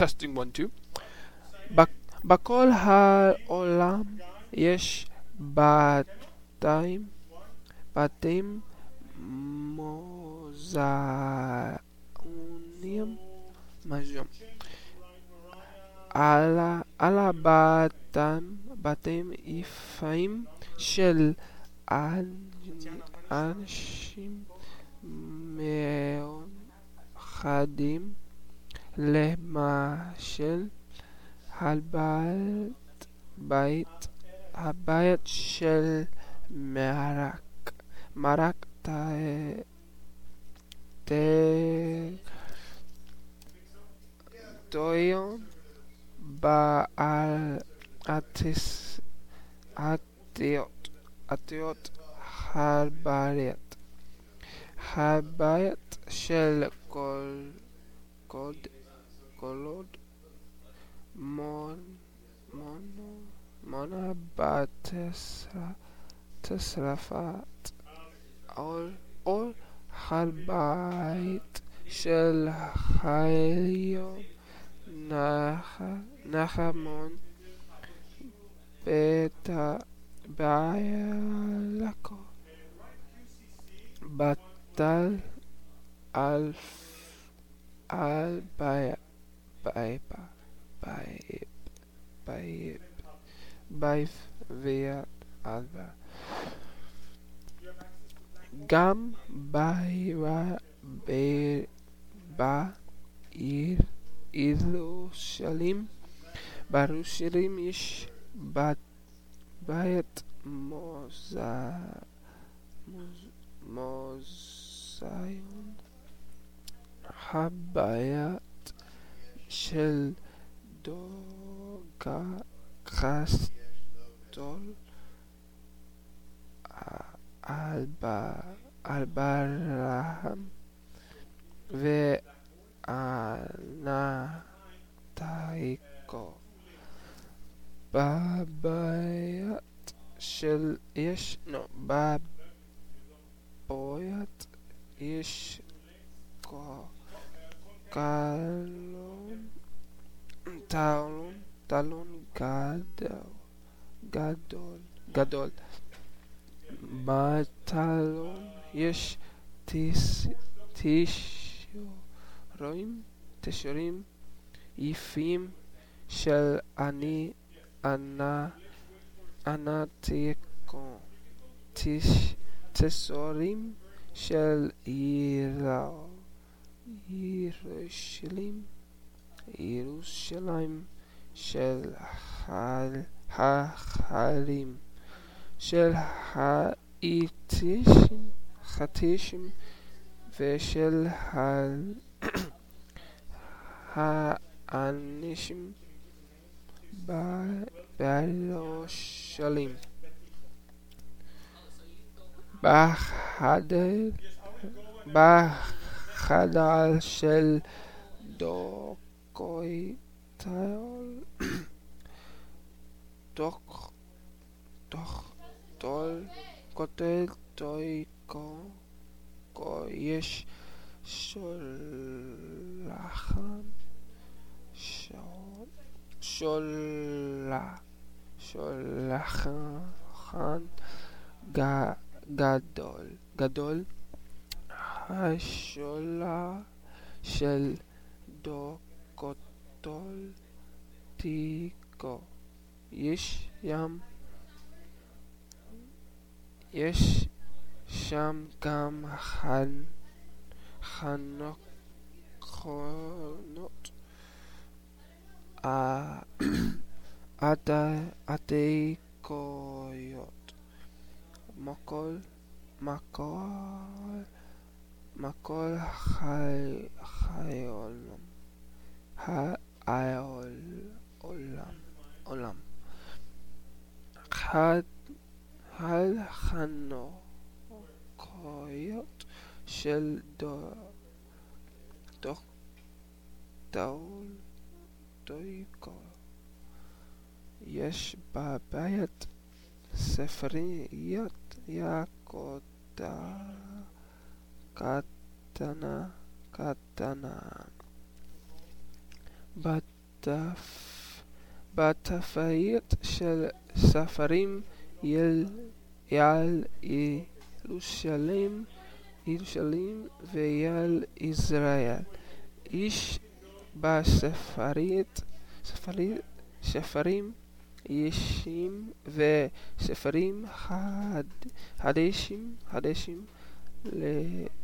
Testing 1, 2. בכל העולם יש בתים מוזיאונים על הבתים יפים של אנשים מיוחדים, למשל הבית של מרק טויון בעל עטיות הבית של קולוד מונה בתסרפת או הבית של חיון נחמון בעלקו בטל על בייב ויד אלבה גם בירושלים יש בית מוזיאון הבית של דוגה קסטול אלברהם ואנתאיקו בבית יש טלון גדול בטלון יש תשרים יפים של אנטיקו תסורים של ירושלים של החיילים של חטישים ושל האנשים בירושלים בחדר של כותל טויקו יש שולחן גדול השולה של דוקטול טיקו יש שם גם חנוכות עתיקות מכל העולם החנוכיות של דוקטור טויקו יש בבית ספריית קטנה בתפריט של ספרים על ירושלים ועל ישראל. איש ספרים ישנים וספרים חדשים